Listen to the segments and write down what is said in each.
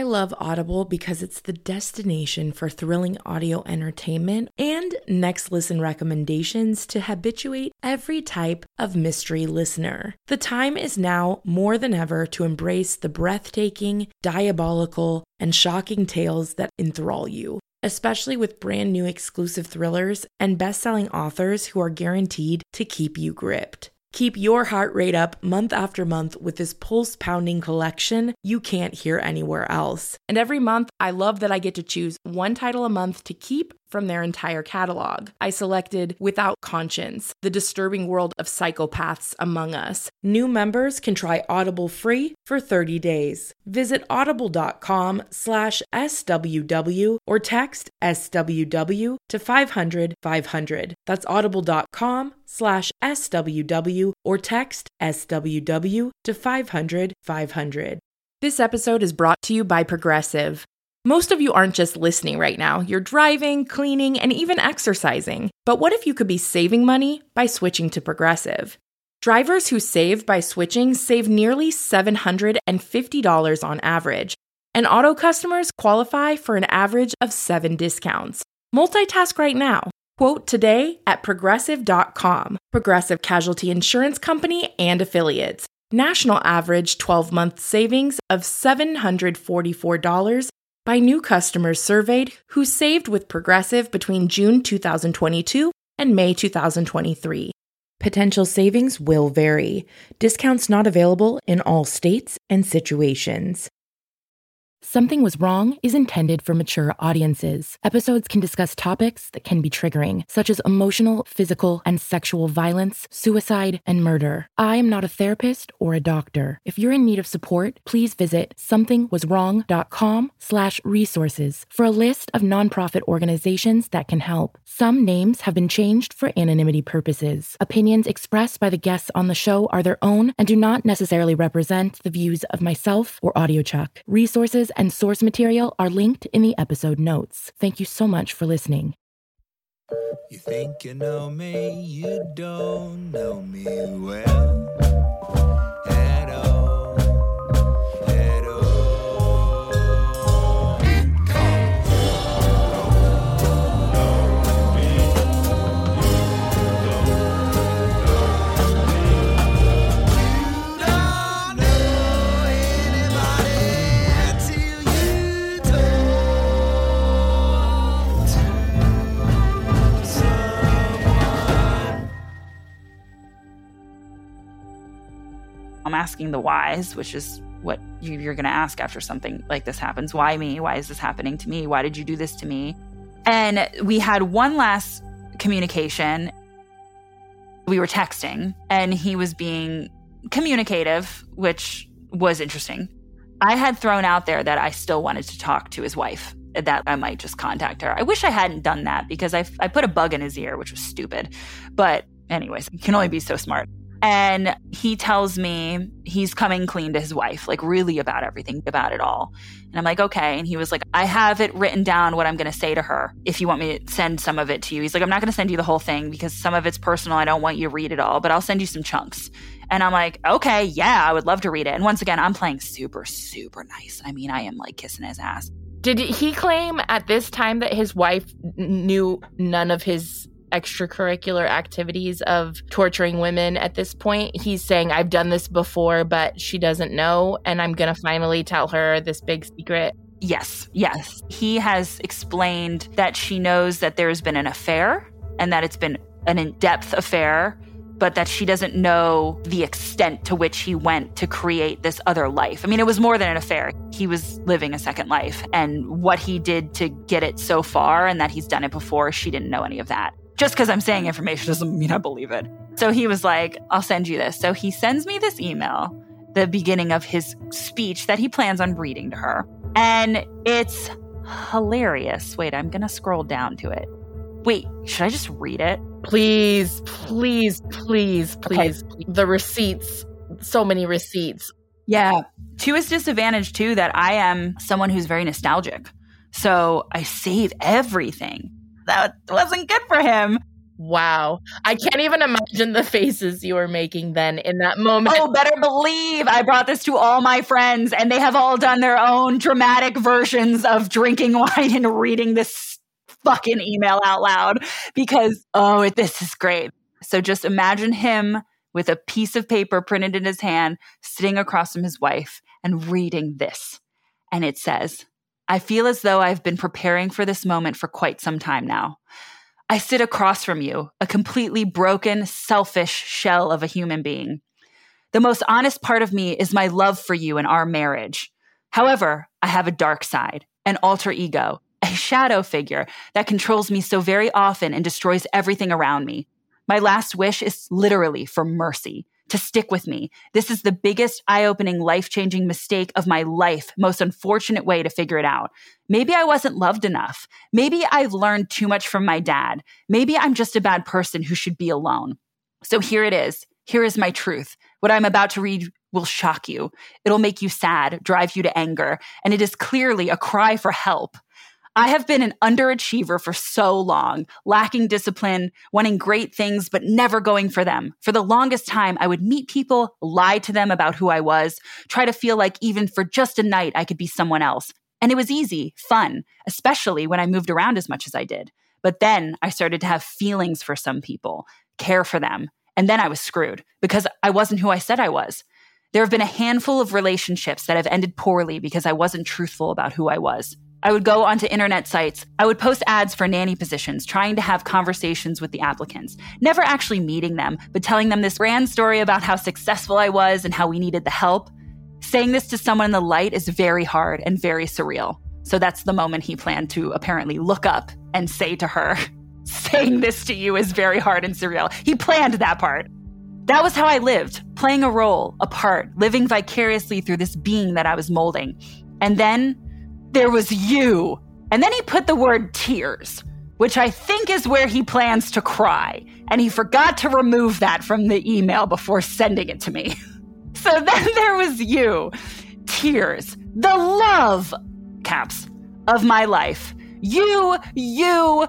I love Audible because it's the destination for thrilling audio entertainment and next listen recommendations to habituate every type of mystery listener. The time is now more than ever to embrace the breathtaking, diabolical, and shocking tales that enthrall you, especially with brand new exclusive thrillers and best-selling authors who are guaranteed to keep you gripped. Keep your heart rate up month after month with this pulse-pounding collection you can't hear anywhere else. And every month, I love that I get to choose one title a month to keep from their entire catalog. I selected Without Conscience, The Disturbing World of Psychopaths Among Us. New members can try Audible free for 30 days. Visit audible.com/SWW or text SWW to 500-500. That's audible.com/SWW or text SWW to 500-500. This episode is brought to you by Progressive. Most of you aren't just listening right now. You're driving, cleaning, and even exercising. But what if you could be saving money by switching to Progressive? Drivers who save by switching save nearly $750 on average, and auto customers qualify for an average of 7 discounts. Multitask right now. Quote today at Progressive.com. Progressive Casualty Insurance Company and Affiliates. National average 12-month savings of $744 by new customers surveyed who saved with Progressive between June 2022 and May 2023. Potential savings will vary. Discounts not available in all states and situations. Something Was Wrong is intended for mature audiences. Episodes can discuss topics that can be triggering, such as emotional, physical, and sexual violence, suicide, and murder. I am not a therapist or a doctor. If you're in need of support, please visit somethingwaswrong.com/resources for a list of nonprofit organizations that can help. Some names have been changed for anonymity purposes. Opinions expressed by the guests on the show are their own and do not necessarily represent the views of myself or AudioChuck. Resources and source material are linked in the episode notes. Thank you so much for listening. You think you know me, you don't know me well at all, at all. Don't know anybody till you talk to someone. I'm asking the whys, which is what you're going to ask after something like this happens. Why me? Why is this happening to me? Why did you do this to me? And we had one last communication. We were texting, and he was being communicative, which was interesting. I had thrown out there that I still wanted to talk to his wife, that I might just contact her. I wish I hadn't done that because I put a bug in his ear, which was stupid. But anyways, you can only be so smart. And he tells me he's coming clean to his wife, like really about everything, about it all. And I'm like, okay. And he was like, I have it written down what I'm going to say to her if you want me to send some of it to you. He's like, I'm not going to send you the whole thing because some of it's personal. I don't want you to read it all, but I'll send you some chunks. And I'm like, okay, yeah, I would love to read it. And once again, I'm playing super, super nice. I mean, I am like kissing his ass. Did he claim at this time that his wife knew none of his extracurricular activities of torturing women at this point? He's saying, I've done this before, but she doesn't know, and I'm going to finally tell her this big secret. Yes. He has explained that she knows that there's been an affair and that it's been an in-depth affair, but that she doesn't know the extent to which he went to create this other life. I mean, it was more than an affair. He was living a second life, and what he did to get it so far and that he's done it before, she didn't know any of that. Just because I'm saying information doesn't mean I believe it. So he was like, I'll send you this. So he sends me this email, the beginning of his speech that he plans on reading to her. And it's hilarious. Wait, I'm going to scroll down to it. Wait, should I just read it? Please. Okay. The receipts, so many receipts. Yeah. To his disadvantage, too, that I am someone who's very nostalgic. So I save everything. That wasn't good for him. Wow. I can't even imagine the faces you were making then in that moment. Oh, better believe I brought this to all my friends, and they have all done their own dramatic versions of drinking wine and reading this fucking email out loud because, this is great. So just imagine him with a piece of paper printed in his hand, sitting across from his wife and reading this. And it says, I feel as though I've been preparing for this moment for quite some time now. I sit across from you, a completely broken, selfish shell of a human being. The most honest part of me is my love for you and our marriage. However, I have a dark side, an alter ego, a shadow figure that controls me so very often and destroys everything around me. My last wish is literally for mercy, to stick with me. This is the biggest, eye-opening, life-changing mistake of my life, most unfortunate way to figure it out. Maybe I wasn't loved enough. Maybe I've learned too much from my dad. Maybe I'm just a bad person who should be alone. So here it is. Here is my truth. What I'm about to read will shock you. It'll make you sad, drive you to anger, and it is clearly a cry for help. I have been an underachiever for so long, lacking discipline, wanting great things, but never going for them. For the longest time, I would meet people, lie to them about who I was, try to feel like even for just a night, I could be someone else. And it was easy, fun, especially when I moved around as much as I did. But then I started to have feelings for some people, care for them. And then I was screwed because I wasn't who I said I was. There have been a handful of relationships that have ended poorly because I wasn't truthful about who I was. I would go onto internet sites. I would post ads for nanny positions, trying to have conversations with the applicants, never actually meeting them, but telling them this grand story about how successful I was and how we needed the help. Saying this to someone in the light is very hard and very surreal. So that's the moment he planned to apparently look up and say to her, saying this to you is very hard and surreal. He planned that part. That was how I lived, playing a role, a part, living vicariously through this being that I was molding. And then there was you. And then he put the word tears, which I think is where he plans to cry. And he forgot to remove that from the email before sending it to me. So then there was you. Tears. The love, caps, of my life. You were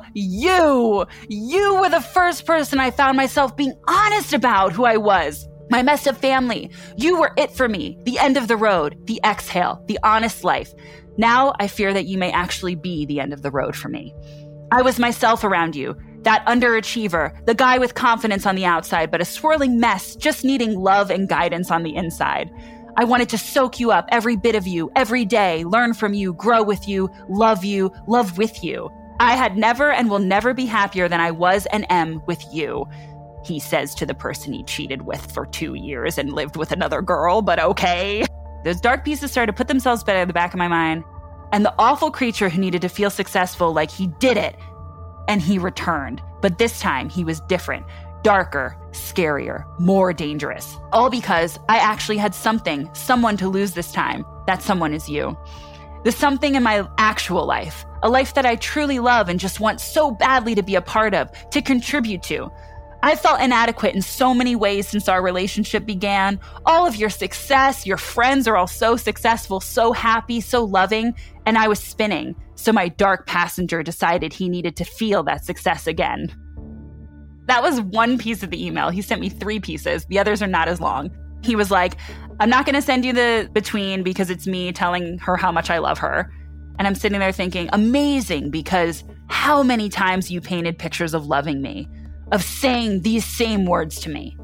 the first person I found myself being honest about who I was. My messed up family. You were it for me. The end of the road. The exhale. The honest life. Now I fear that you may actually be the end of the road for me. I was myself around you, that underachiever, the guy with confidence on the outside, but a swirling mess, just needing love and guidance on the inside. I wanted to soak you up, every bit of you, every day, learn from you, grow with you, love with you. I had never and will never be happier than I was and am with you, he says to the person he cheated with for 2 years and lived with another girl, but okay. Those dark pieces started to put themselves better in the back of my mind. And the awful creature who needed to feel successful like he did it. And he returned. But this time he was different, darker, scarier, more dangerous. All because I actually had someone to lose this time. That someone is you. The something in my actual life. A life that I truly love and just want so badly to be a part of, to contribute to. I felt inadequate in so many ways since our relationship began. All of your success, your friends are all so successful, so happy, so loving, and I was spinning. So my dark passenger decided he needed to feel that success again. That was one piece of the email. He sent me 3 pieces. The others are not as long. He was like, I'm not going to send you the between because it's me telling her how much I love her. And I'm sitting there thinking, amazing, because how many times you painted pictures of loving me, of saying these same words to me.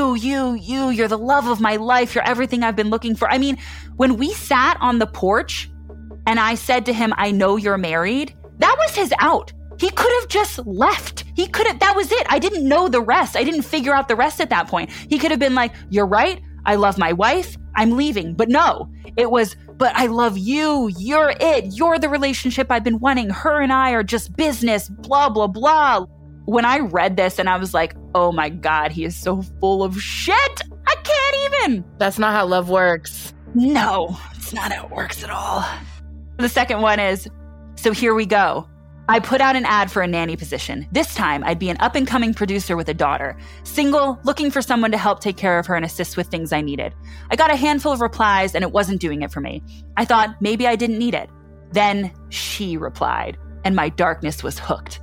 You're the love of my life. You're everything I've been looking for. I mean, when we sat on the porch and I said to him, I know you're married, that was his out. He could have just left. That was it. I didn't know the rest. I didn't figure out the rest at that point. He could have been like, you're right. I love my wife. I'm leaving. But no, it was, but I love you. You're it. You're the relationship I've been wanting. Her and I are just business, blah, blah, blah. When I read this and I was like, oh my God, he is so full of shit. I can't even. That's not how love works. No, it's not how it works at all. The second one is, so here we go. I put out an ad for a nanny position. This time, I'd be an up-and-coming producer with a daughter. Single, looking for someone to help take care of her and assist with things I needed. I got a handful of replies and it wasn't doing it for me. I thought maybe I didn't need it. Then she replied, and my darkness was hooked.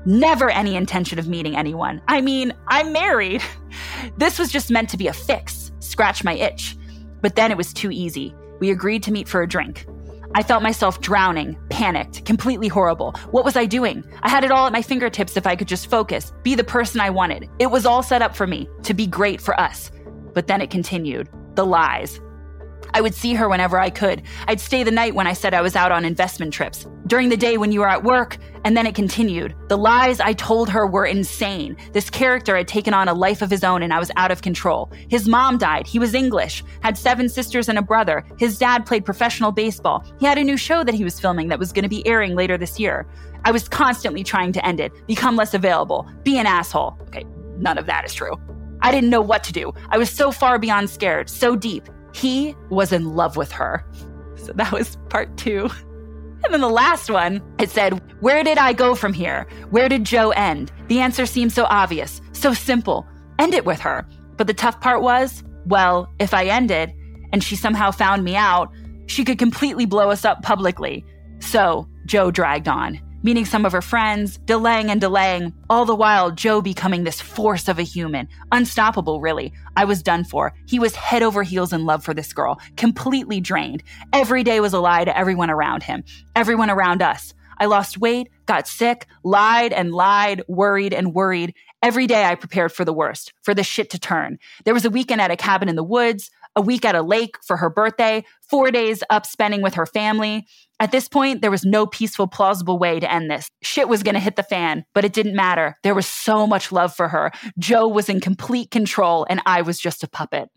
Never any intention of meeting anyone. I mean, I'm married. This was just meant to be a fix, scratch my itch. But then it was too easy. We agreed to meet for a drink. I felt myself drowning, panicked, completely horrible. What was I doing? I had it all at my fingertips if I could just focus, be the person I wanted. It was all set up for me, to be great for us. But then it continued. The lies. I would see her whenever I could. I'd stay the night when I said I was out on investment trips. During the day when you were at work, and then it continued. The lies I told her were insane. This character had taken on a life of his own and I was out of control. His mom died. He was English, had 7 sisters and a brother. His dad played professional baseball. He had a new show that he was filming that was going to be airing later this year. I was constantly trying to end it, become less available, be an asshole. Okay, none of that is true. I didn't know what to do. I was so far beyond scared, so deep. He was in love with her. So that was part 2. And then the last one, it said, where did I go from here? Where did Joe end? The answer seemed so obvious, so simple. End it with her. But the tough part was, well, if I ended and she somehow found me out, she could completely blow us up publicly. So Joe dragged on, meeting some of her friends, delaying and delaying, all the while Joe becoming this force of a human. Unstoppable, really. I was done for. He was head over heels in love for this girl, completely drained. Every day was a lie to everyone around him, everyone around us. I lost weight, got sick, lied and lied, worried and worried. Every day I prepared for the worst, for the shit to turn. There was a weekend at a cabin in the woods, a week at a lake for her birthday, 4 days up spending with her family. At this point, there was no peaceful, plausible way to end this. Shit was going to hit the fan, but it didn't matter. There was so much love for her. Joe was in complete control, and I was just a puppet.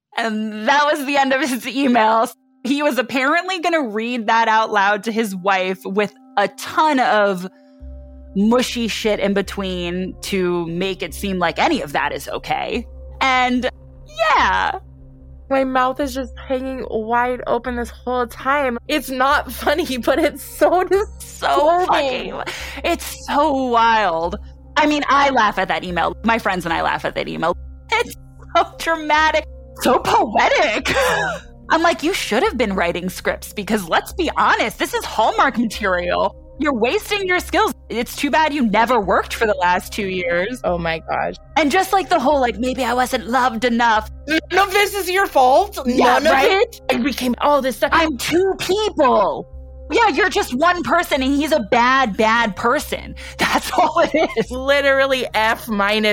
And that was the end of his emails. He was apparently going to read that out loud to his wife with a ton of mushy shit in between to make it seem like any of that is okay. And yeah. My mouth is just hanging wide open this whole time. It's not funny, but it's so fucking. It's so wild. I mean, I laugh at that email. My friends and I laugh at that email. It's so dramatic, so poetic. I'm like, you should have been writing scripts because let's be honest, this is Hallmark material. You're wasting your skills. It's too bad you never worked for the last 2 years. Oh my gosh. And just like the whole, like, maybe I wasn't loved enough. None of this is your fault. Yeah, None of it. I became all this stuff. I'm 2 people. Yeah, you're just one person and he's a bad person. That's all it is. Literally F-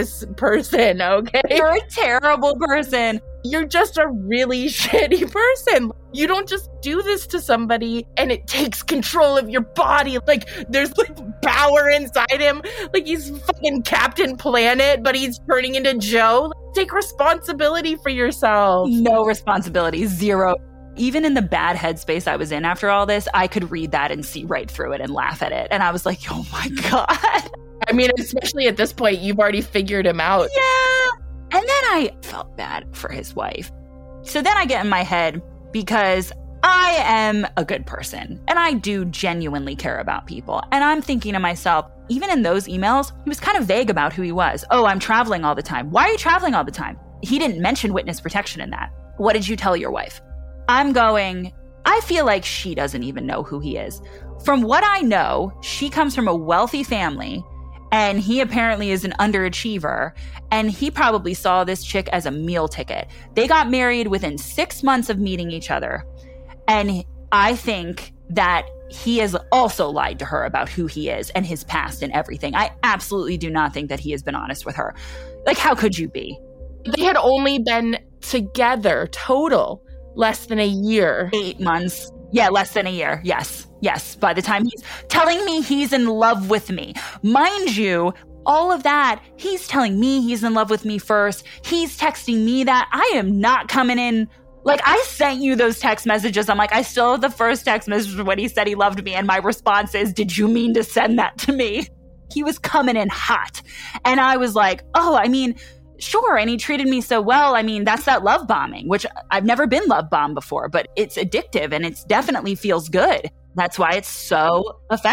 person, okay? You're a terrible person. You're just a really shitty person. You don't just do this to somebody and it takes control of your body. Like, there's like power inside him. Like, he's fucking Captain Planet, but he's turning into Joe. Take responsibility for yourself. No responsibility, 0. Even in the bad headspace I was in after all this, I could read that and see right through it and laugh at it. And I was like, oh my God. I mean, especially at this point, you've already figured him out. Yeah. And then I felt bad for his wife. So then I get in my head because I am a good person and I do genuinely care about people. And I'm thinking to myself, even in those emails, he was kind of vague about who he was. Oh, I'm traveling all the time. Why are you traveling all the time? He didn't mention witness protection in that. What did you tell your wife? I'm going, I feel like she doesn't even know who he is. From what I know, she comes from a wealthy family and he apparently is an underachiever and he probably saw this chick as a meal ticket. They got married within 6 months of meeting each other. And I think that he has also lied to her about who he is and his past and everything. I absolutely do not think that he has been honest with her. Like, how could you be? They had only been together total less than a year. 8 months. Yeah, less than a year. Yes. By the time he's telling me he's in love with me. Mind you, all of that, he's telling me he's in love with me first. He's texting me that. I am not coming in. Like, I sent you those text messages. I'm like, I still have the first text message when he said he loved me. And my response is, did you mean to send that to me? He was coming in hot. And I was like, oh, I mean, sure. And he treated me so well. I mean, that's that love bombing, which I've never been love bombed before, but it's addictive and it definitely feels good. That's why it's so effective.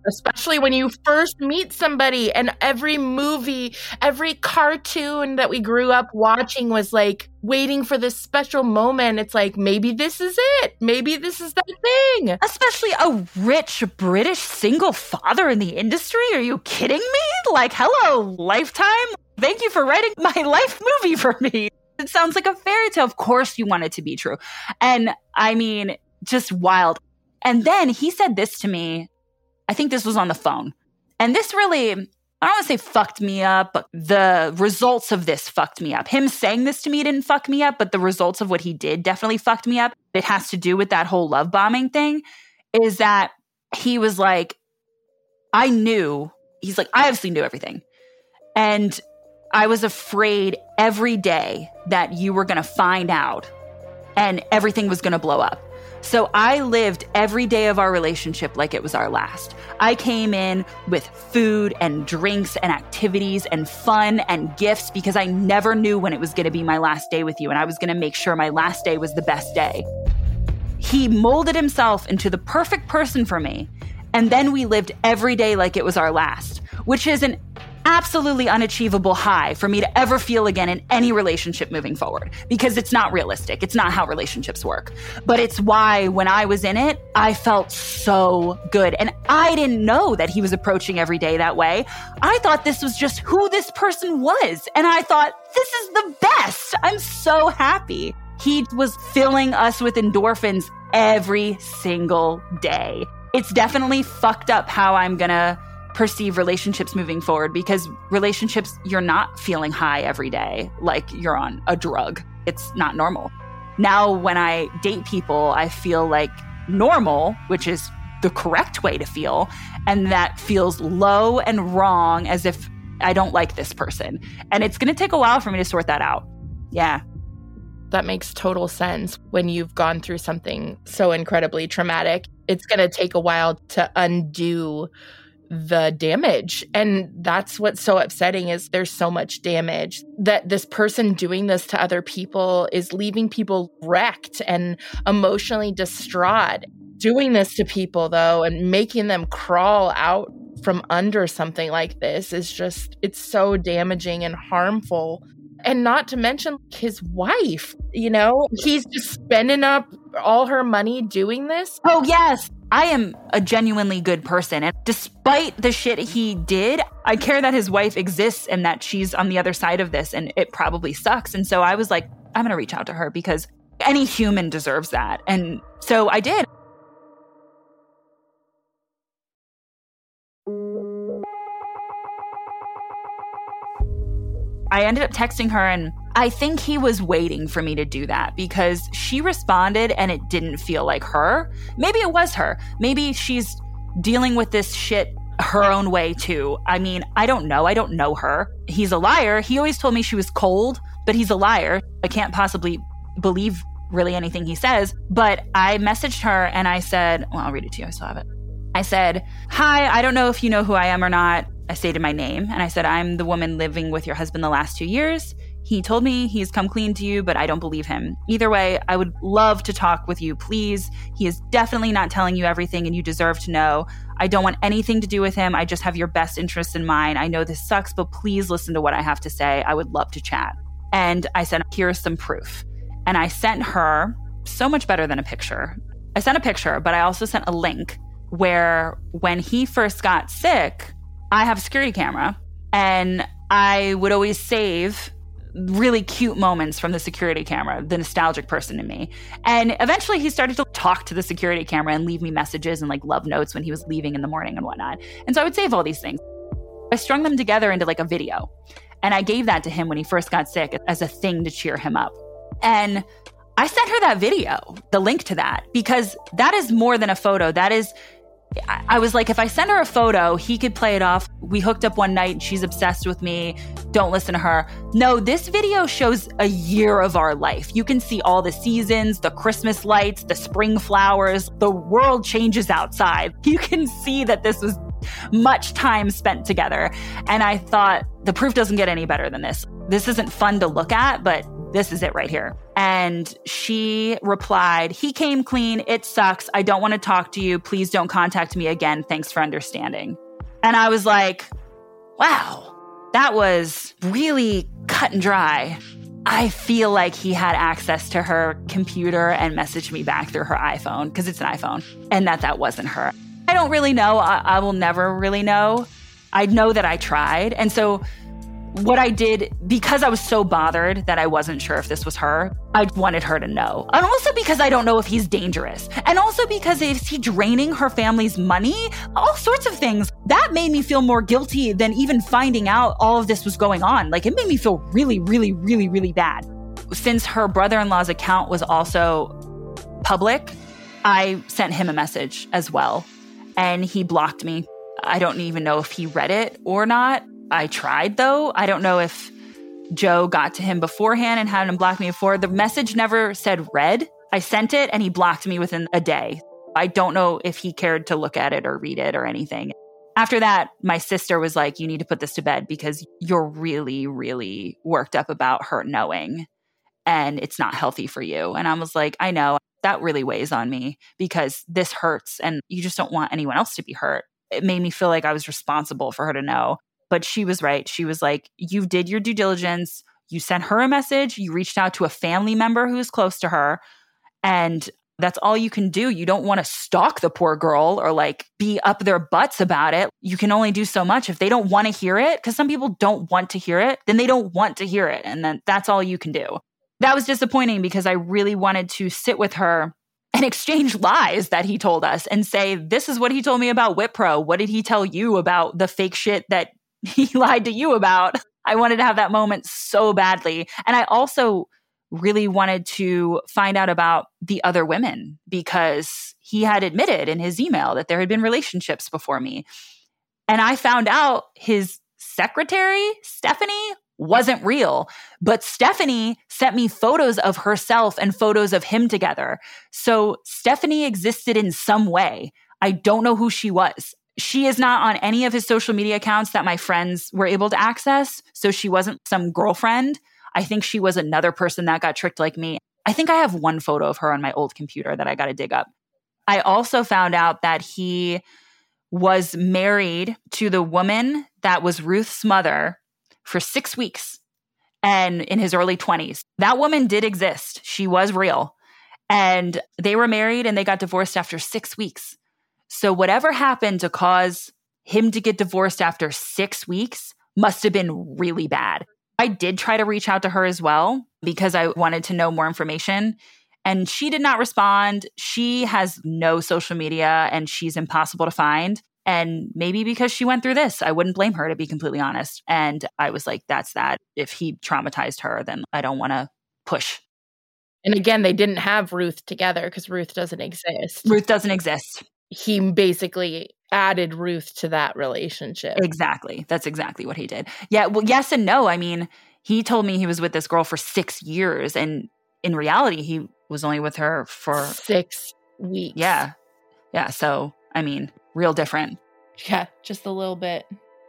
Especially when you first meet somebody, and every movie, every cartoon that we grew up watching was like waiting for this special moment. It's like, maybe this is it. Maybe this is that thing. Especially a rich British single father in the industry. Are you kidding me? Like, hello, Lifetime. Thank you for writing my life movie for me. It sounds like a fairy tale. Of course you want it to be true. And I mean, just wild. And then he said this to me. I think this was on the phone. And this really, I don't want to say fucked me up, but the results of this fucked me up. Him saying this to me didn't fuck me up, but the results of what he did definitely fucked me up. It has to do with that whole love bombing thing, is that he was like, I obviously knew everything. And I was afraid every day that you were going to find out and everything was going to blow up. So I lived every day of our relationship like it was our last. I came in with food and drinks and activities and fun and gifts because I never knew when it was going to be my last day with you, and I was going to make sure my last day was the best day. He molded himself into the perfect person for me, and then we lived every day like it was our last, which is an absolutely unachievable high for me to ever feel again in any relationship moving forward, because it's not realistic. It's not how relationships work. But it's why when I was in it, I felt so good. And I didn't know that he was approaching every day that way. I thought this was just who this person was. And I thought, this is the best. I'm so happy. He was filling us with endorphins every single day. It's definitely fucked up how I'm gonna perceive relationships moving forward, because relationships, you're not feeling high every day like you're on a drug. It's not normal. Now, when I date people, I feel like normal, which is the correct way to feel, and that feels low and wrong, as if I don't like this person. And it's going to take a while for me to sort that out. Yeah. That makes total sense. When you've gone through something so incredibly traumatic, it's going to take a while to undo the damage. And that's what's so upsetting, is there's so much damage that this person doing this to other people is leaving people wrecked and emotionally distraught. Doing this to people, though, and making them crawl out from under something like this is just, it's so damaging and harmful. And not to mention his wife, he's just spending up all her money doing this. Oh, yes. I am a genuinely good person. And despite the shit he did, I care that his wife exists and that she's on the other side of this, and it probably sucks. And so I was like, I'm going to reach out to her because any human deserves that. And so I did. I ended up texting her, and I think he was waiting for me to do that because she responded and it didn't feel like her. Maybe it was her. Maybe she's dealing with this shit her own way too. I mean, I don't know. I don't know her. He's a liar. He always told me she was cold, but he's a liar. I can't possibly believe really anything he says. But I messaged her and I said, well, I'll read it to you. I still have it. I said, hi, I don't know if you know who I am or not. I stated my name and I said, I'm the woman living with your husband the last 2 years. He told me he's come clean to you, but I don't believe him. Either way, I would love to talk with you, please. He is definitely not telling you everything and you deserve to know. I don't want anything to do with him. I just have your best interests in mind. I know this sucks, but please listen to what I have to say. I would love to chat. And I said, here's some proof. And I sent her, so much better than a picture. I sent a picture, but I also sent a link where when he first got sick, I have a security camera and I would always save really cute moments from the security camera, the nostalgic person in me. And eventually he started to talk to the security camera and leave me messages and like love notes when he was leaving in the morning and whatnot. And so I would save all these things. I strung them together into like a video. And I gave that to him when he first got sick as a thing to cheer him up. And I sent her that video, the link to that, because that is more than a photo. That is, I was like, if I send her a photo, he could play it off. We hooked up one night and she's obsessed with me. Don't listen to her. No, this video shows a year of our life. You can see all the seasons, the Christmas lights, the spring flowers. The world changes outside. You can see that this was much time spent together. And I thought, the proof doesn't get any better than this. This isn't fun to look at, but this is it right here. And she replied, he came clean. It sucks. I don't want to talk to you. Please don't contact me again. Thanks for understanding. And I was like, wow, that was really cut and dry. I feel like he had access to her computer and messaged me back through her iPhone, because it's an iPhone, and that wasn't her. I don't really know. I will never really know. I know that I tried. And so what I did, because I was so bothered that I wasn't sure if this was her, I wanted her to know. And also because I don't know if he's dangerous. And also because is he draining her family's money? All sorts of things. That made me feel more guilty than even finding out all of this was going on. Like, it made me feel really, really, really, really bad. Since her brother-in-law's account was also public, I sent him a message as well. And he blocked me. I don't even know if he read it or not. I tried, though. I don't know if Joe got to him beforehand and had him block me before. The message never said read. I sent it and he blocked me within a day. I don't know if he cared to look at it or read it or anything. After that, my sister was like, you need to put this to bed because you're really, really worked up about her knowing and it's not healthy for you. And I was like, I know. That really weighs on me because this hurts and you just don't want anyone else to be hurt. It made me feel like I was responsible for her to know. But she was right. She was like, you did your due diligence. You sent her a message. You reached out to a family member who is close to her. And that's all you can do. You don't want to stalk the poor girl or like be up their butts about it. You can only do so much. If they don't want to hear it, because some people don't want to hear it, then they don't want to hear it. And then that's all you can do. That was disappointing because I really wanted to sit with her and exchange lies that he told us and say, this is what he told me about Wipro. What did he tell you about the fake shit that he lied to you about? I wanted to have that moment so badly. And I also really wanted to find out about the other women because he had admitted in his email that there had been relationships before me. And I found out his secretary, Stephanie, wasn't real. But Stephanie sent me photos of herself and photos of him together. So Stephanie existed in some way. I don't know who she was. She is not on any of his social media accounts that my friends were able to access. So she wasn't some girlfriend. I think she was another person that got tricked like me. I think I have one photo of her on my old computer that I got to dig up. I also found out that he was married to the woman that was Ruth's mother for 6 weeks and in his early 20s. That woman did exist. She was real. And they were married and they got divorced after 6 weeks. So whatever happened to cause him to get divorced after 6 weeks must have been really bad. I did try to reach out to her as well because I wanted to know more information. And she did not respond. She has no social media and she's impossible to find. And maybe because she went through this, I wouldn't blame her, to be completely honest. And I was like, that's that. If he traumatized her, then I don't want to push. And again, they didn't have Ruth together because Ruth doesn't exist. Ruth doesn't exist. He basically added Ruth to that relationship. Exactly. That's exactly what he did. Yeah. Well, yes and no. I mean, he told me he was with this girl for 6 years. And in reality, he was only with her for 6 weeks. Yeah. Yeah. So, I mean, real different. Yeah, just a little bit.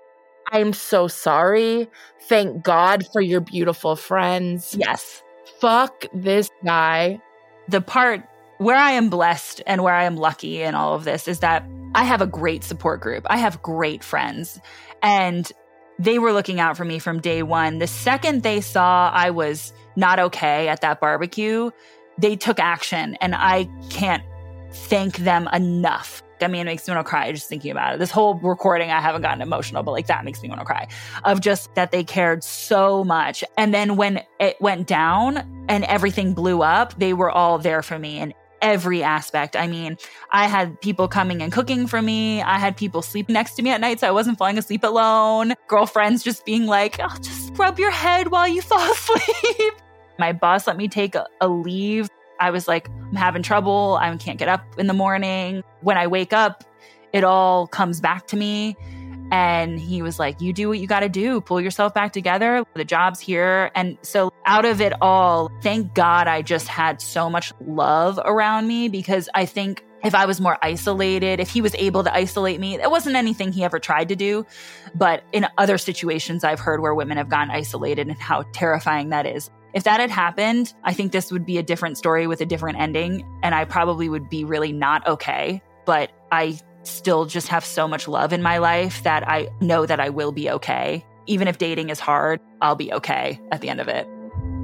I'm so sorry. Thank God for your beautiful friends. Yes. Fuck this guy. The part where I am blessed and where I am lucky in all of this is that I have a great support group. I have great friends. And they were looking out for me from day one. The second they saw I was not okay at that barbecue, they took action. And I can't thank them enough. I mean, it makes me want to cry just thinking about it. This whole recording, I haven't gotten emotional, but like that makes me want to cry of just that they cared so much. And then when it went down and everything blew up, they were all there for me in every aspect. I mean, I had people coming and cooking for me. I had people sleep next to me at night so I wasn't falling asleep alone. Girlfriends just being like, oh, just rub your head while you fall asleep. My boss let me take a leave. I was like, I'm having trouble. I can't get up in the morning. When I wake up, it all comes back to me. And he was like, you do what you got to do. Pull yourself back together. The job's here. And so out of it all, thank God I just had so much love around me, because I think if I was more isolated, if he was able to isolate me, it wasn't anything he ever tried to do. But in other situations, I've heard where women have gotten isolated and how terrifying that is. If that had happened, I think this would be a different story with a different ending, and I probably would be really not okay. But I still just have so much love in my life that I know that I will be okay. Even if dating is hard, I'll be okay at the end of it.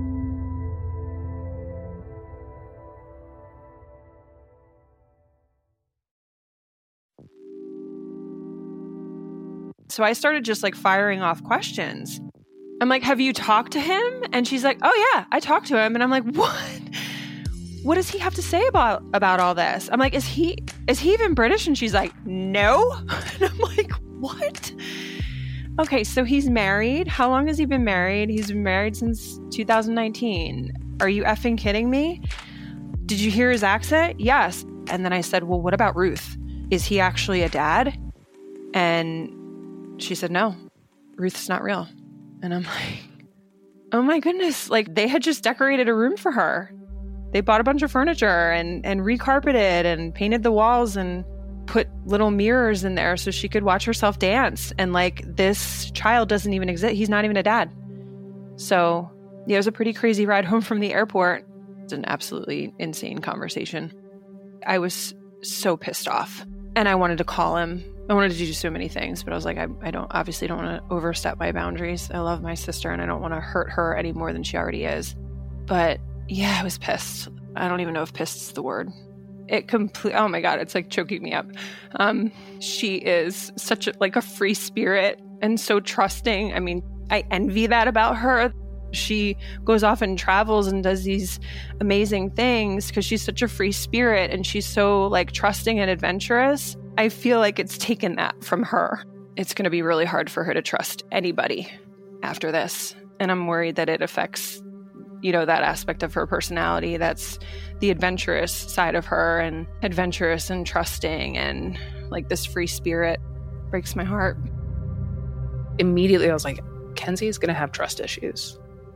So I started just like firing off questions. I'm like, have you talked to him? And she's like, oh yeah, I talked to him. And I'm like, what? What does he have to say about all this? I'm like, is he even British? And she's like, no. And I'm like, what? Okay, so he's married. How long has he been married? He's been married since 2019. Are you effing kidding me? Did you hear his accent? Yes. And then I said, well, what about Ruth? Is he actually a dad? And she said, no, Ruth's not real. And I'm like, oh my goodness. Like, they had just decorated a room for her. They bought a bunch of furniture and recarpeted and painted the walls and put little mirrors in there so she could watch herself dance. And like, this child doesn't even exist. He's not even a dad. So yeah, it was a pretty crazy ride home from the airport. It's an absolutely insane conversation. I was so pissed off and I wanted to call him. I wanted to do so many things, but I was like, I obviously don't want to overstep my boundaries. I love my sister and I don't want to hurt her any more than she already is. But yeah, I was pissed. I don't even know if pissed is the word. Oh my God, it's like choking me up. She is such a free spirit and so trusting. I mean, I envy that about her. She goes off and travels and does these amazing things because she's such a free spirit and she's so like trusting and adventurous. I feel like it's taken that from her. It's going to be really hard for her to trust anybody after this. And I'm worried that it affects, that aspect of her personality. That's the adventurous side of her and adventurous and trusting and like this free spirit. Breaks my heart. Immediately, I was like, Kenzie's going to have trust issues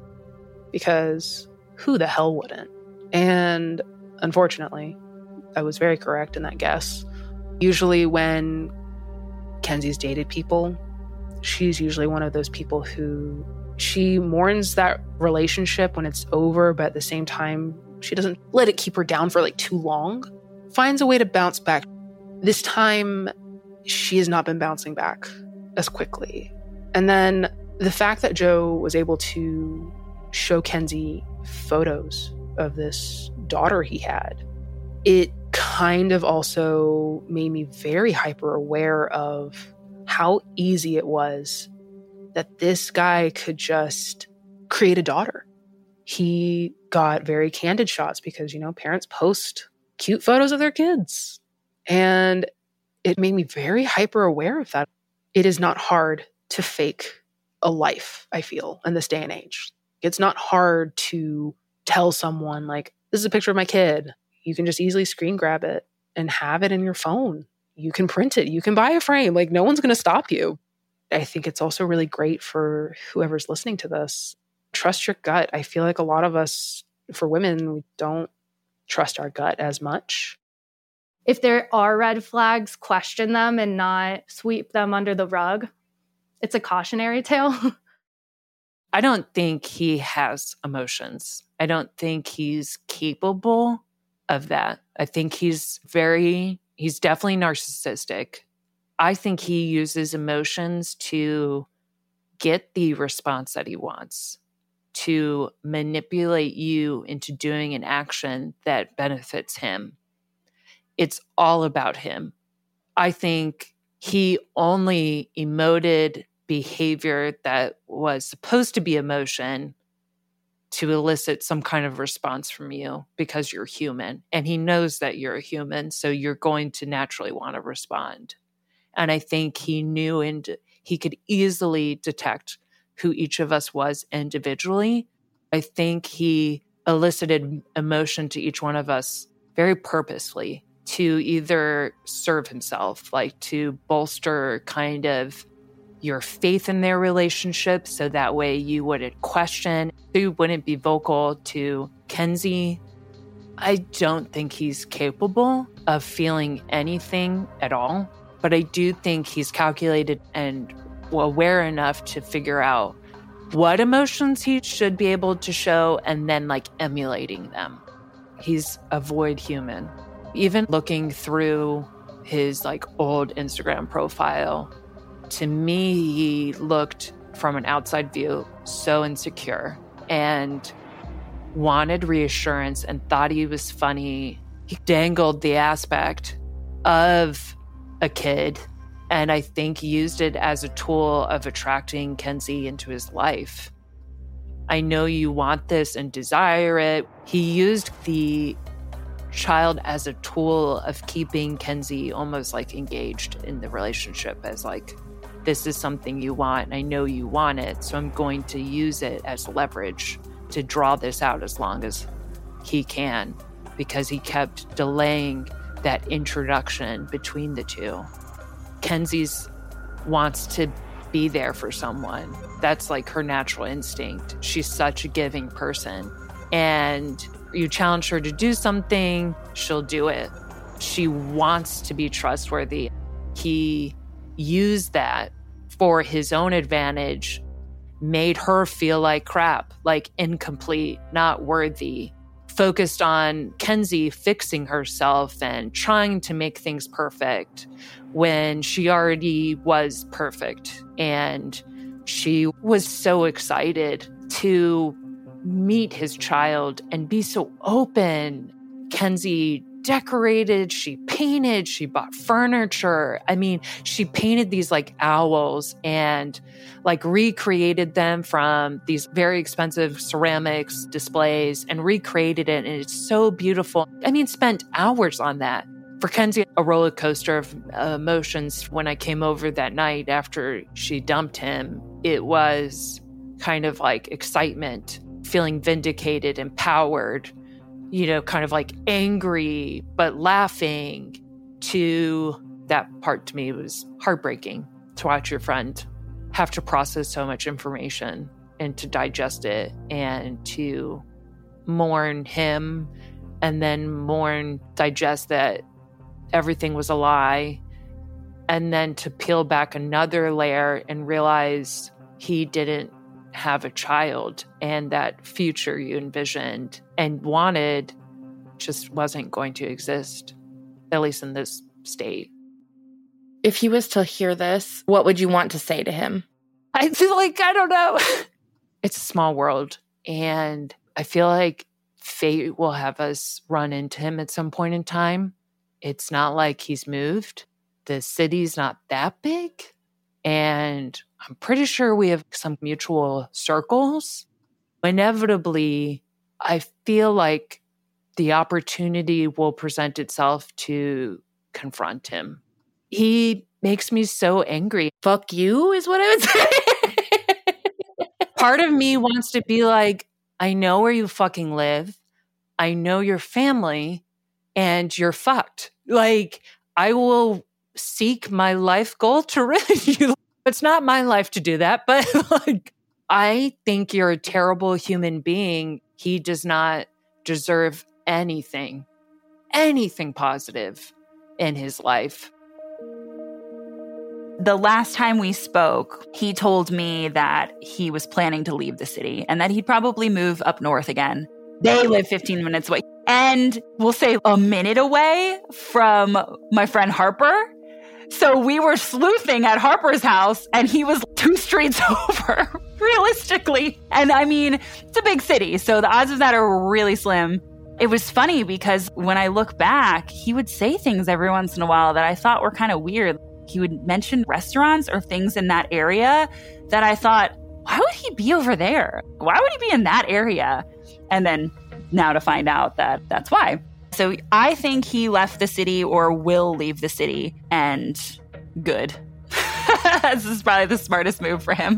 because who the hell wouldn't? And unfortunately, I was very correct in that guess. Usually when Kenzie's dated people, she's usually one of those people who she mourns that relationship when it's over, but at the same time, she doesn't let it keep her down for like too long. Finds a way to bounce back. This time, she has not been bouncing back as quickly. And then the fact that Joe was able to show Kenzie photos of this daughter he had, it kind of also made me very hyper aware of how easy it was that this guy could just create a daughter. He got very candid shots because, parents post cute photos of their kids. And it made me very hyper aware of that. It is not hard to fake a life, I feel, in this day and age. It's not hard to tell someone, like, this is a picture of my kid. You can just easily screen grab it and have it in your phone. You can print it. You can buy a frame. Like, no one's going to stop you. I think it's also really great for whoever's listening to this. Trust your gut. I feel like a lot of us, for women, we don't trust our gut as much. If there are red flags, question them and not sweep them under the rug. It's a cautionary tale. I don't think he has emotions. I don't think he's capable of that. I think he's definitely narcissistic. I think he uses emotions to get the response that he wants, to manipulate you into doing an action that benefits him. It's all about him. I think he only emoted behavior that was supposed to be emotion to elicit some kind of response from you because you're human. And he knows that you're a human, so you're going to naturally want to respond. And I think he knew and he could easily detect who each of us was individually. I think he elicited emotion to each one of us very purposely to either serve himself, like to bolster kind of your faith in their relationship so that way you wouldn't question, you wouldn't be vocal to Kenzie. I don't think he's capable of feeling anything at all, but I do think he's calculated and aware enough to figure out what emotions he should be able to show and then like emulating them. He's a void human. Even looking through his like old Instagram profile, to me, he looked from an outside view so insecure and wanted reassurance and thought he was funny. He dangled the aspect of a kid, and I think he used it as a tool of attracting Kenzie into his life. I know you want this and desire it. He used the child as a tool of keeping Kenzie almost like engaged in the relationship, as like, this is something you want, and I know you want it, so I'm going to use it as leverage to draw this out as long as he can, because he kept delaying that introduction between the two. Kenzie's wants to be there for someone. That's like her natural instinct. She's such a giving person. And you challenge her to do something, she'll do it. She wants to be trustworthy. He used that for his own advantage, made her feel like crap, like incomplete, not worthy, focused on Kenzie fixing herself and trying to make things perfect when she already was perfect. And she was so excited to meet his child and be so open. Kenzie decorated, she painted, she bought furniture. I mean, she painted these like owls and like recreated them from these very expensive ceramics displays and recreated it. And it's so beautiful. I mean, spent hours on that. For Kenzie, a roller coaster of emotions. When I came over that night after she dumped him, it was kind of like excitement, feeling vindicated, empowered, you know, kind of like angry, but laughing. To that part to me was heartbreaking to watch your friend have to process so much information and to digest it and to mourn him and then digest that everything was a lie, and then to peel back another layer and realize he didn't have a child, and that future you envisioned and wanted just wasn't going to exist, at least in this state. If he was to hear this, what would you want to say to him? I feel like, I don't know. It's a small world, and I feel like fate will have us run into him at some point in time. It's not like he's moved. The city's not that big. And I'm pretty sure we have some mutual circles. Inevitably, I feel like the opportunity will present itself to confront him. He makes me so angry. Fuck you is what I would say. Part of me wants to be like, I know where you fucking live. I know your family, and you're fucked. Like, I will seek my life goal to rid you. It's not my life to do that, but like, I think you're a terrible human being. He does not deserve anything positive in his life. The last time we spoke, he told me that he was planning to leave the city and that he'd probably move up north again. They live 15 minutes away. And we'll say a minute away from my friend Harper. So we were sleuthing at Harper's house and he was 2 streets over, realistically. And I mean, it's a big city, so the odds of that are really slim. It was funny because when I look back, he would say things every once in a while that I thought were kind of weird. He would mention restaurants or things in that area that I thought, why would he be over there? Why would he be in that area? And then now to find out that that's why. So I think he left the city or will leave the city, and good. This is probably the smartest move for him.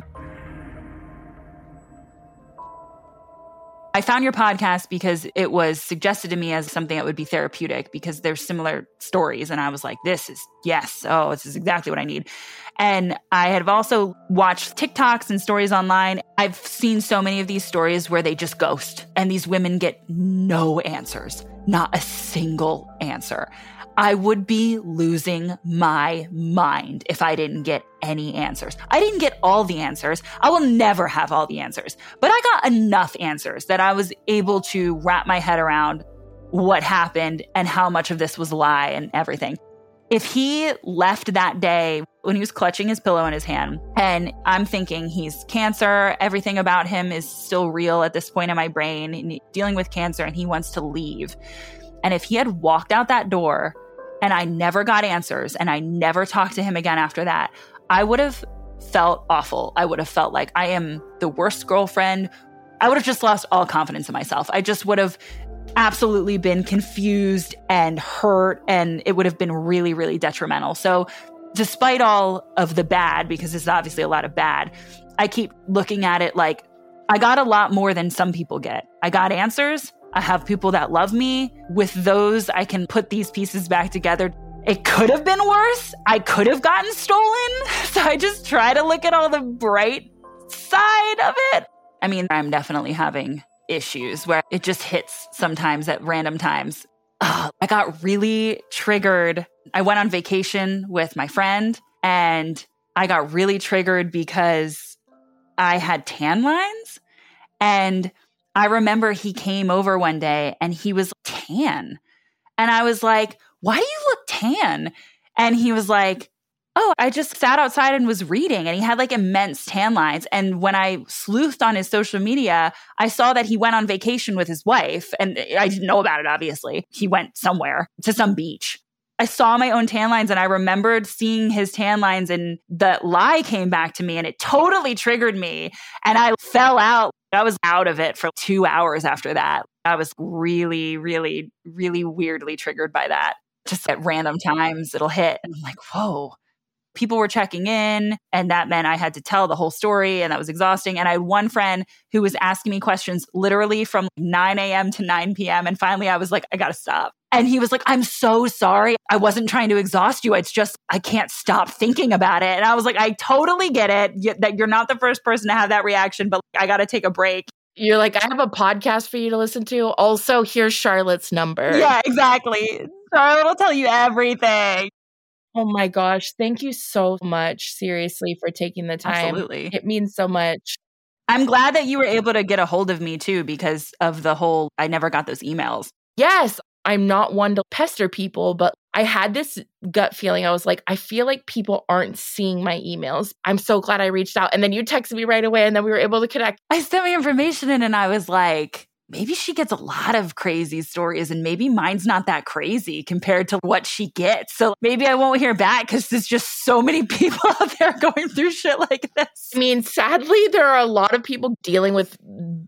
I found your podcast because it was suggested to me as something that would be therapeutic because there's similar stories. And I was like, this is exactly what I need. And I have also watched TikToks and stories online. I've seen so many of these stories where they just ghost and these women get no answers, not a single answer. I would be losing my mind if I didn't get any answers. I didn't get all the answers. I will never have all the answers, but I got enough answers that I was able to wrap my head around what happened and how much of this was a lie and everything. If he left that day when he was clutching his pillow in his hand, and I'm thinking he's cancer, everything about him is still real at this point in my brain, and dealing with cancer, and he wants to leave. And if he had walked out that door and I never got answers and I never talked to him again after that, I would have felt awful. I would have felt like I am the worst girlfriend. I would have just lost all confidence in myself. I just would have absolutely been confused and hurt, and it would have been really, really detrimental. So despite all of the bad, because there's obviously a lot of bad, I keep looking at it like I got a lot more than some people get. I got answers. I have people that love me. With those, I can put these pieces back together. It could have been worse. I could have gotten stolen. So I just try to look at all the bright side of it. I mean, I'm definitely having issues where it just hits sometimes at random times. I got really triggered. I went on vacation with my friend and I got really triggered because I had tan lines. And I remember he came over one day and he was tan. And I was like, why do you look tan? And he was like, oh, I just sat outside and was reading. And he had like immense tan lines. And when I sleuthed on his social media, I saw that he went on vacation with his wife. And I didn't know about it, obviously. He went somewhere to some beach. I saw my own tan lines and I remembered seeing his tan lines, and the lie came back to me and it totally triggered me. And I fell out. I was out of it for 2 hours after that. I was really, really, really weirdly triggered by that. Just at random times it'll hit. And I'm like, whoa. People were checking in, and that meant I had to tell the whole story, and that was exhausting. And I had one friend who was asking me questions literally from 9 a.m. to 9 p.m. And finally I was like, I got to stop. And he was like, I'm so sorry. I wasn't trying to exhaust you. It's just, I can't stop thinking about it. And I was like, I totally get it that you're not the first person to have that reaction, but I got to take a break. You're like, I have a podcast for you to listen to. Also, here's Charlotte's number. Yeah, exactly. Charlotte will tell you everything. Oh my gosh. Thank you so much, seriously, for taking the time. Absolutely. It means so much. I'm glad that you were able to get a hold of me too, because of the whole, I never got those emails. Yes, I'm not one to pester people, but I had this gut feeling. I was like, I feel like people aren't seeing my emails. I'm so glad I reached out. And then you texted me right away, and then we were able to connect. I sent my information in and I was like, maybe she gets a lot of crazy stories and maybe mine's not that crazy compared to what she gets. So maybe I won't hear back because there's just so many people out there going through shit like this. I mean, sadly, there are a lot of people dealing with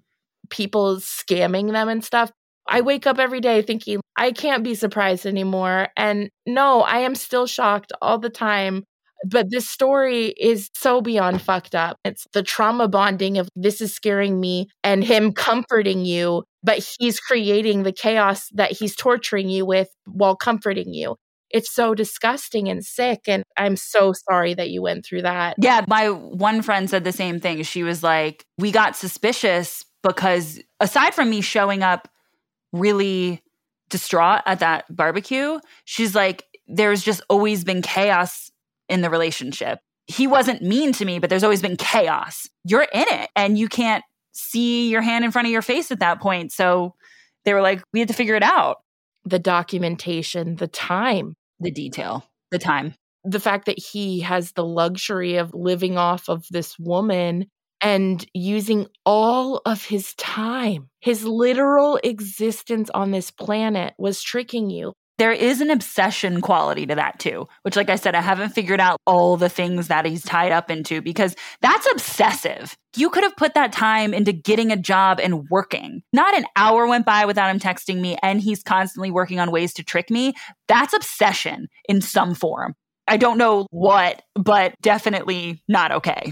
people scamming them and stuff. I wake up every day thinking, I can't be surprised anymore. And no, I am still shocked all the time. But this story is so beyond fucked up. It's the trauma bonding of this is scaring me and him comforting you, but he's creating the chaos that he's torturing you with while comforting you. It's so disgusting and sick. And I'm so sorry that you went through that. Yeah, my one friend said the same thing. She was like, we got suspicious because aside from me showing up really distraught at that barbecue, she's like, there's just always been chaos in the relationship. He wasn't mean to me, but there's always been chaos. You're in it and you can't see your hand in front of your face at that point. So they were like, we had to figure it out. The documentation, the time, The detail, the time. the fact that he has the luxury of living off of this woman and using all of his time. His literal existence on this planet was tricking you. There is an obsession quality to that too, which, like I said, I haven't figured out all the things that he's tied up into because that's obsessive. You could have put that time into getting a job and working. Not an hour went by without him texting me, and he's constantly working on ways to trick me. That's obsession in some form. I don't know what, but definitely not okay.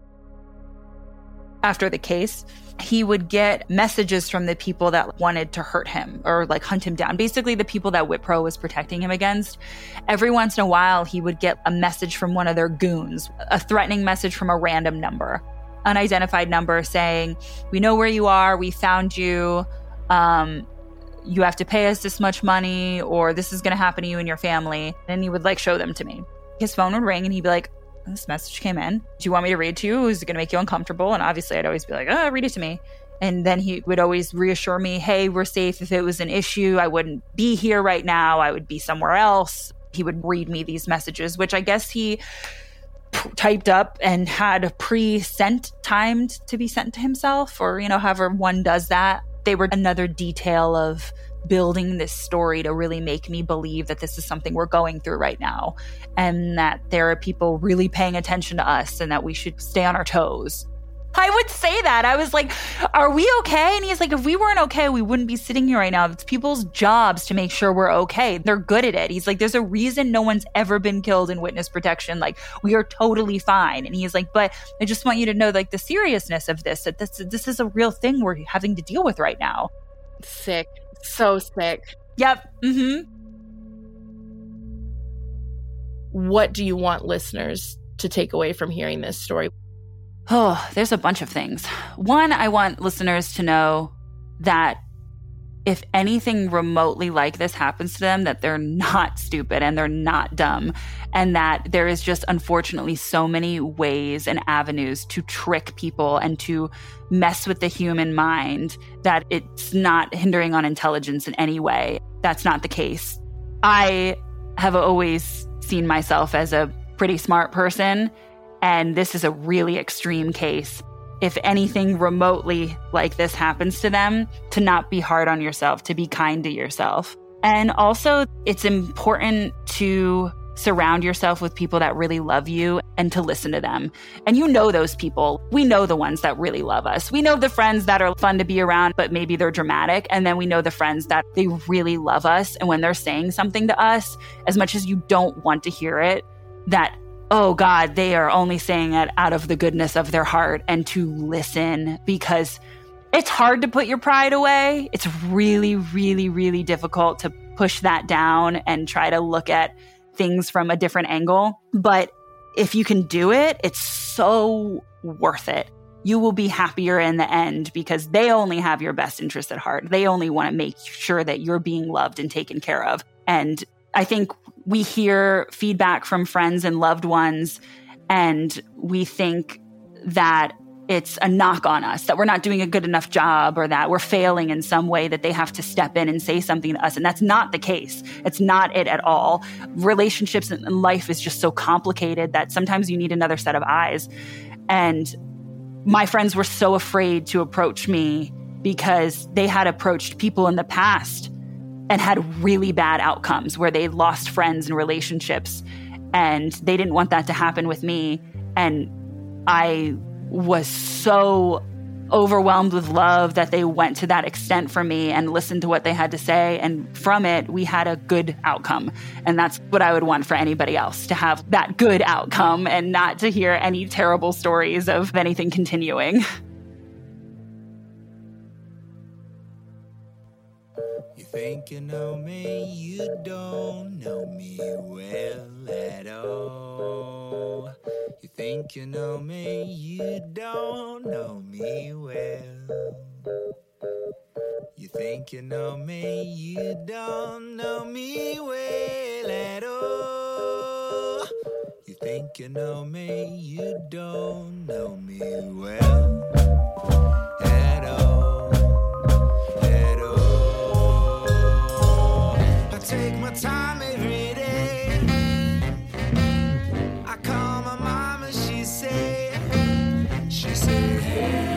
After the case, he would get messages from the people that wanted to hurt him or like hunt him down. Basically, the people that Wipro was protecting him against. Every once in a while, he would get a message from one of their goons, a threatening message from a random number, unidentified number saying, we know where you are. We found you. you have to pay us this much money, or this is going to happen to you and your family. And he would like show them to me. His phone would ring and he'd be like, this message came in. Do you want me to read to you? Is it going to make you uncomfortable? And obviously I'd always be like, read it to me. And then he would always reassure me, hey, we're safe. If it was an issue, I wouldn't be here right now. I would be somewhere else. He would read me these messages, which I guess he typed up and had pre-sent, timed to be sent to himself, or, however one does that. They were another detail of building this story to really make me believe that this is something we're going through right now, and that there are people really paying attention to us and that we should stay on our toes. I would say that. I was like, are we okay? And he's like, if we weren't okay, we wouldn't be sitting here right now. It's people's jobs to make sure we're okay. They're good at it. He's like, there's a reason no one's ever been killed in witness protection. Like, we are totally fine. And he's like, but I just want you to know, like, the seriousness of this, that this is a real thing we're having to deal with right now. Sick. So sick. Yep. Mm-hmm. What do you want listeners to take away from hearing this story? Oh, there's a bunch of things. One, I want listeners to know that if anything remotely like this happens to them, that they're not stupid and they're not dumb, and that there is just unfortunately so many ways and avenues to trick people and to mess with the human mind that it's not hindering on intelligence in any way. That's not the case. I have always seen myself as a pretty smart person, and this is a really extreme case. If anything remotely like this happens to them, to not be hard on yourself, to be kind to yourself. And also, it's important to surround yourself with people that really love you and to listen to them. And you know those people. We know the ones that really love us. We know the friends that are fun to be around, but maybe they're dramatic. And then we know the friends that they really love us. And when they're saying something to us, as much as you don't want to hear it, that, oh God, they are only saying it out of the goodness of their heart, and to listen, because it's hard to put your pride away. It's really, really, really difficult to push that down and try to look at things from a different angle. But if you can do it, it's so worth it. You will be happier in the end because they only have your best interest at heart. They only want to make sure that you're being loved and taken care of. And I think we hear feedback from friends and loved ones, and we think that it's a knock on us, that we're not doing a good enough job, or that we're failing in some way, that they have to step in and say something to us. And that's not the case. It's not it at all. Relationships and life is just so complicated that sometimes you need another set of eyes. And my friends were so afraid to approach me because they had approached people in the past and had really bad outcomes where they lost friends and relationships, and they didn't want that to happen with me. And I was so overwhelmed with love that they went to that extent for me and listened to what they had to say. And from it, we had a good outcome. And that's what I would want for anybody else, to have that good outcome and not to hear any terrible stories of anything continuing. You think you know me, you don't know me well at all. You think you know me, you don't know me well. You think you know me, you don't know me well at all. You think you know me, you don't know me well at all. At all. I take my time every day. I call my mama, she said, hey.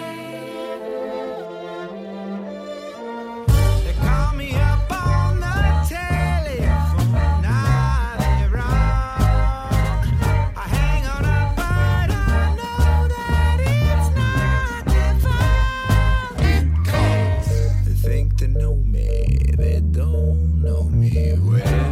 They call me up on the telephone, now they're wrong. I hang on up, but I know that it's not their fault. 'Cause they think they know me, they don't know me well.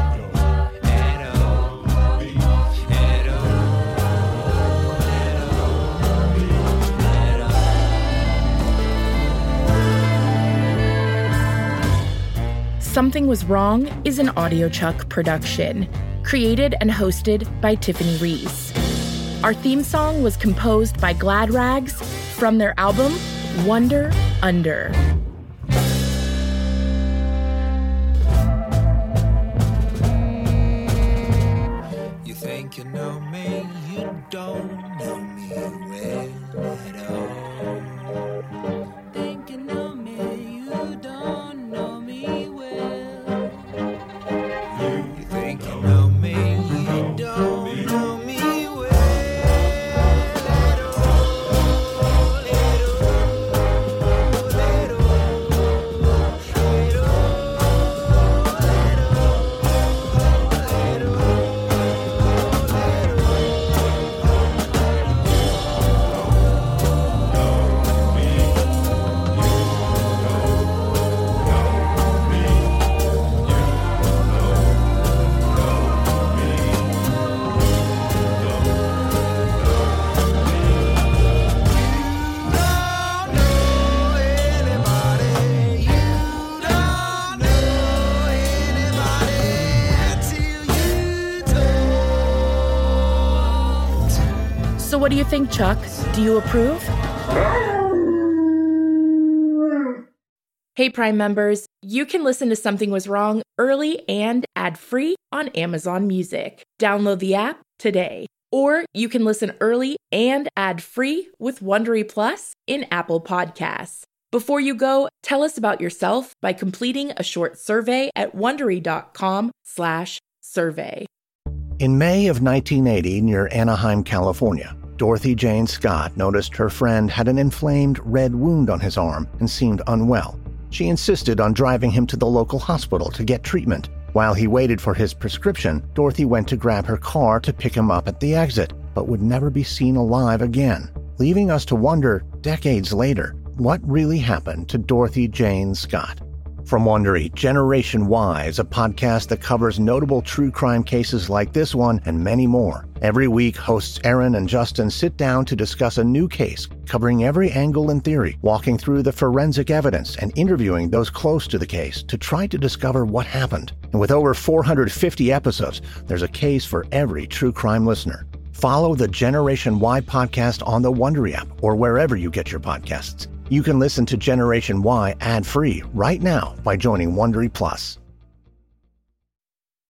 Something Was Wrong is an AudioChuck production, created and hosted by Tiffany Reese. Our theme song was composed by Glad Rags from their album Wonder Under. think you know me, you don't know me well at all. Think you know me, you don't know me well. You think you know me, you don't know me well at all. So what do you think, Chuck? Do you approve? Hey, Prime members, you can listen to Something Was Wrong early and ad-free on Amazon Music. Download the app today. Or you can listen early and ad-free with Wondery Plus in Apple Podcasts. Before you go, tell us about yourself by completing a short survey at Wondery.com/survey. In May of 1980, near Anaheim, California, Dorothy Jane Scott noticed her friend had an inflamed red wound on his arm and seemed unwell. She insisted on driving him to the local hospital to get treatment. While he waited for his prescription, Dorothy went to grab her car to pick him up at the exit, but would never be seen alive again, leaving us to wonder, decades later, what really happened to Dorothy Jane Scott. From Wondery, Generation Y is a podcast that covers notable true crime cases like this one and many more. Every week, hosts Aaron and Justin sit down to discuss a new case, covering every angle and theory, walking through the forensic evidence and interviewing those close to the case to try to discover what happened. And with over 450 episodes, there's a case for every true crime listener. Follow the Generation Y podcast on the Wondery app or wherever you get your podcasts. You can listen to Generation Y ad-free right now by joining Wondery Plus.